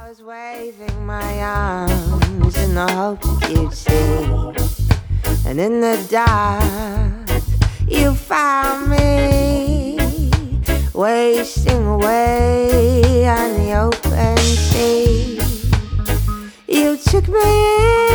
was waving my arms in the hope that you'd see. And in the dark, you found me wasting away on the open sea. You took me in